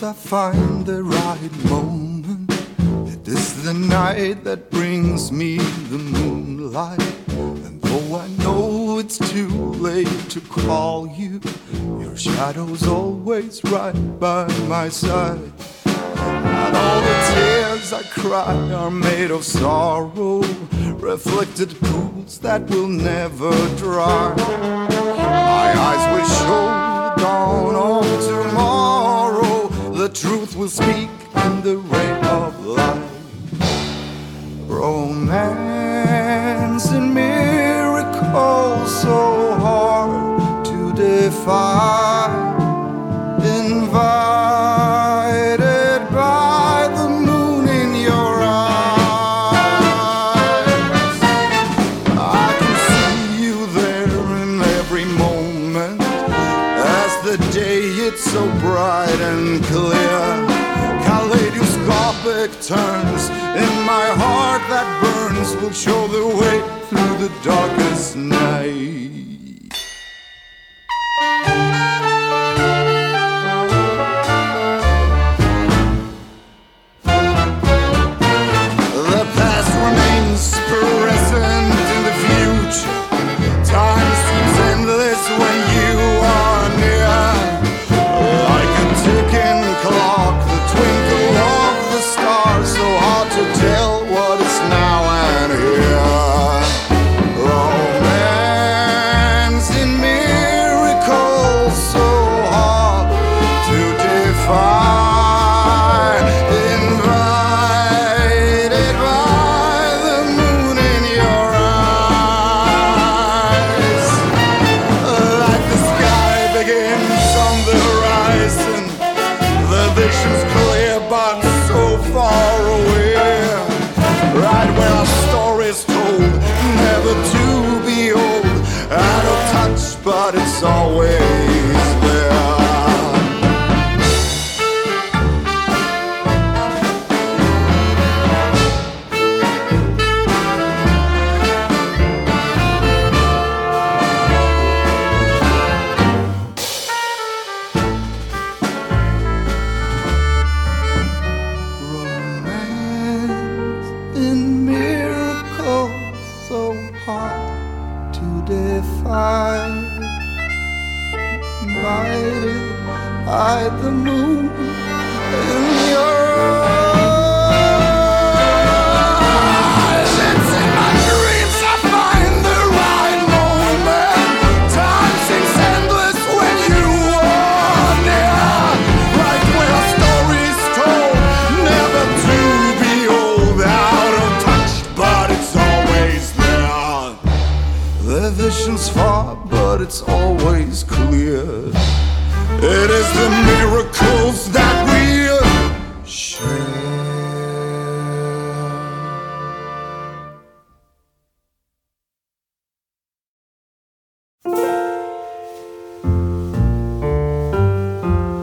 I find the right moment. It is the night that brings me the moonlight. And though I know it's too late to call you, your shadow's always right by my side. And all the tears I cry are made of sorrow, reflected pools that will never dry. My eyes will show the dawn of tomorrow. The truth will speak in the ray of light. Romance and miracles so hard to defy, invited by the moon in your eyes. I can see you there in every moment, as the day it's so bright and clear. Kaleidoscopic turns in my heart that burns will show the way through the darkest night. The past remains present in the future. Time seems endless when you are near. Like a ticking clock, the twinkle of the stars, so hard to tell what is now and here. Romance in miracles so hard to define, invited by the moon in your eyes. Like the sky begins on the horizon, the vision's clear but so far away. Right where our story's told, never to be old, out of touch but it's always there. Romance in miracles so hard to define, invited by the moon in your eyes. It's in my dreams I find the right moment. Time seems endless when you are near. Right where our story's told, never to be old, out of touch, but it's always there. The vision's far, but it's always clear. It is the miracle